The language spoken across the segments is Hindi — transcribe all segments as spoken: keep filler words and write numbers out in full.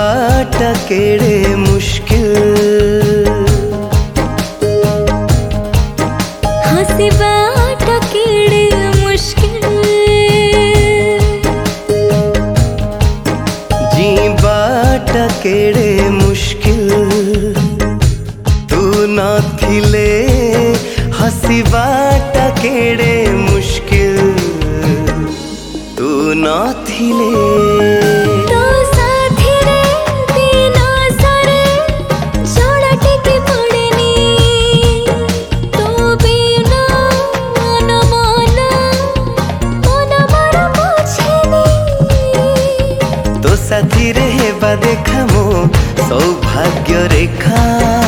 जीवाटा केड़े मुश्किल हंसबाटा केड़े मुश्किल जीवाटा केड़े मुश्किल तू न थिले हंसबाटा केड़े मुश्किल तू न थिले साथी रे हेबा देखा मो सौभाग्य रेखा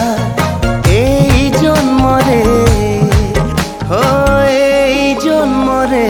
ए जन्म रे हो ए जन्म रे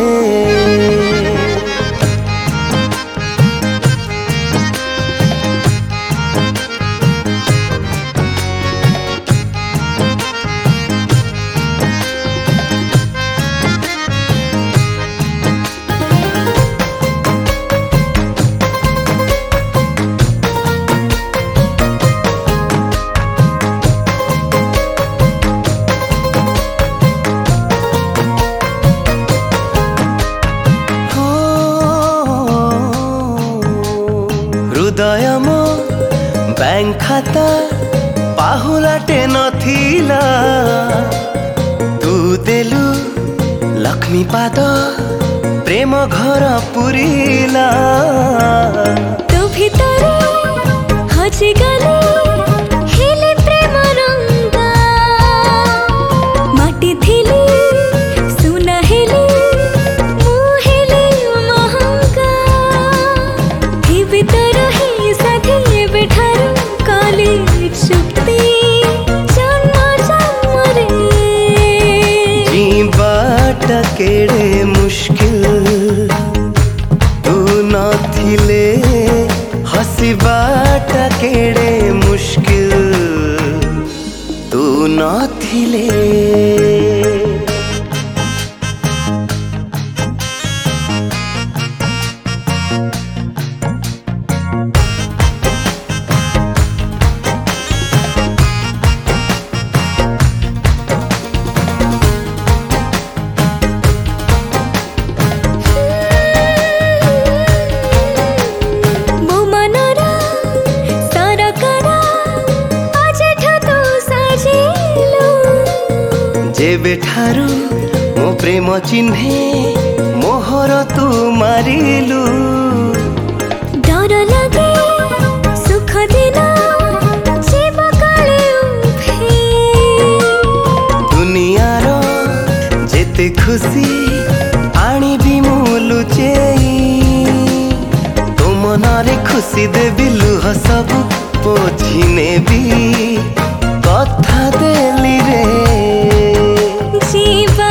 हृदय मो बैंक खाता पाहुलाटे नथिला तू देलु लक्ष्मी पाद प्रेम घर पुरीला तू भितरे हजि गले हेले प्रेम रंगा माटी थिली सुना हेले मु हेले महंगा ही भितर जीवाटा केड़े मुश्किल तू न थिले हंसबाटा केड़े मुश्किल तू न थिले जेबे ठारू मो प्रेम चिन्हे मोहर तू मारिलु डर लगे सुख दिना जीव काले उफे दुनियार जेते खुशी आनी भी मु लुचेई तो मनरे खुशी देबी लुह सब पोछि नेबी कथा देली रे जीवा